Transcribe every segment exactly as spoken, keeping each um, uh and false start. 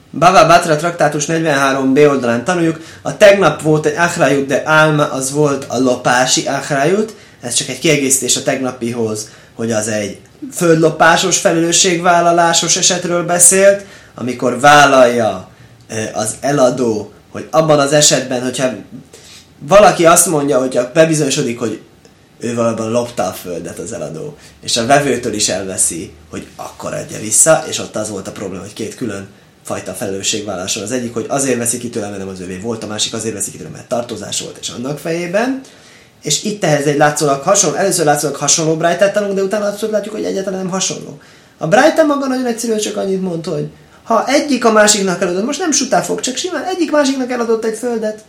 Bava Batra traktátus negyvenhárom bé oldalán tanuljuk, a tegnap volt egy achrajut, de álma az volt a lopási achrajut, ez csak egy kiegészítés a tegnapihoz, hogy az egy földlopásos, felelősségvállalásos esetről beszélt, amikor vállalja az eladó, hogy abban az esetben, hogyha valaki azt mondja, hogyha bebizonyosodik, hogy ő valóban lopta a földet az eladó, és a vevőtől is elveszi, hogy akkor adja vissza, és ott az volt a probléma, hogy két külön fajta felelősségválláson. Az egyik, hogy azért veszi ki tőle, mert nem az övé volt, a másik azért veszi ki tőle, mert tartozás volt, és annak fejében. És itt ehhez egy látszólag hasonló, először látszólag hasonló brájtát tanulunk, de utána azt látjuk, hogy egyáltalán nem hasonló. A brájta maga nagyon egyszerű, csak annyit mond, hogy ha egyik a másiknak eladott, most nem sutá fog, csak simán egyik másiknak eladott egy földet,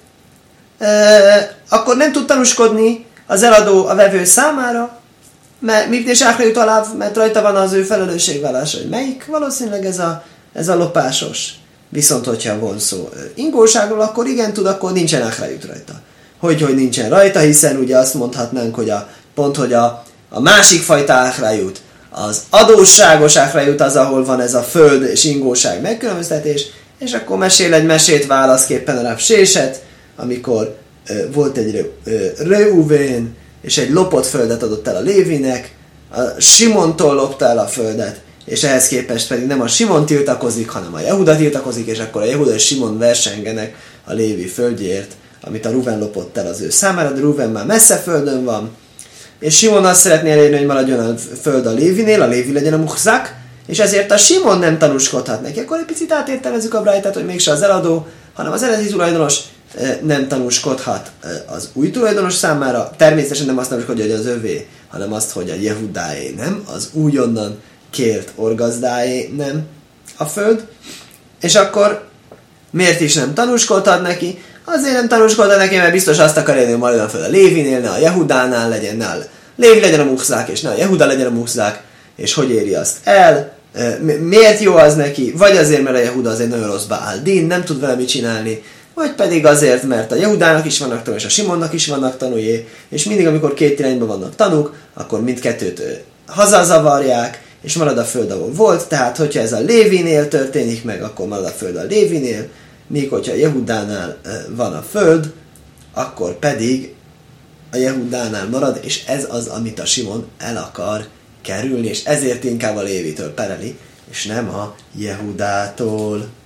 e, akkor nem tud tanúskodni az eladó a vevő számára, mert mit és jut alá, mert rajta van az ő felelősségvállása, hogy melyik, valószínűleg ez a, ez a lopásos. Viszont, hogyha van szó ingóságról, akkor igen tud, akkor nincsen áhrajut rajta. Hogy, hogy nincsen rajta, hiszen ugye azt mondhatnánk, hogy a, pont, hogy a, a másik fajta áhrajut, az adósságos áhrajut az, ahol van ez a föld és ingóság megkülönböztetés, és akkor mesél egy mesét válaszképpen a Rav Séset, amikor ö, volt egy Reuvén, és egy lopott földet adott el a Lévinek, a Simontól lopta el a földet, és ehhez képest pedig nem a Simon tiltakozik, hanem a Jehuda tiltakozik, és akkor a Jehuda és Simon versengenek a Lévi földjért, amit a Ruven lopott el az ő számára, de Ruven már messze földön van, és Simon azt szeretné elérni, hogy maradjon a föld a Lévinél, a Lévi legyen a muhzák, és ezért a Simon nem tanúskodhat neki. Akkor egy picit átértelmezzük a brájtát, hogy mégse az eladó, hanem az eredeti tulajdonos nem tanúskodhat az új tulajdonos számára. Természetesen nem azt tanúskodja, hogy az övé, hanem azt, hogy a Jehudáé nem, az újonnan kért orgazdáé nem a föld. És akkor miért is nem tanúskodhat neki? Azért nem tanúskodhat neki, mert biztos azt akar élni, hogy maradjon föl a Lévinél, ne a Jehudánál legyen, ne a Lévi legyen a muhzák, és ne a Jehuda legyen a muhzák, és hogy éri azt el? Miért jó az neki? Vagy azért, mert a Jehuda az egy nagyon rossz Baal Din, nem tud vele mit csinálni, vagy pedig azért, mert a Jehudának is vannak tanúi, és a Simonnak is vannak tanúi, és mindig, amikor két irányban vannak tanúk, akkor mindkettőt hazazavarják, és marad a föld, ahol volt, tehát hogyha ez a Lévinél történik meg, akkor marad a föld a Lévinél, míg hogyha a Jehudánál van a föld, akkor pedig a Jehudánál marad, és ez az, amit a Simon el akar kerülni, és ezért inkább a Lévitől pereli, és nem a Jehudától.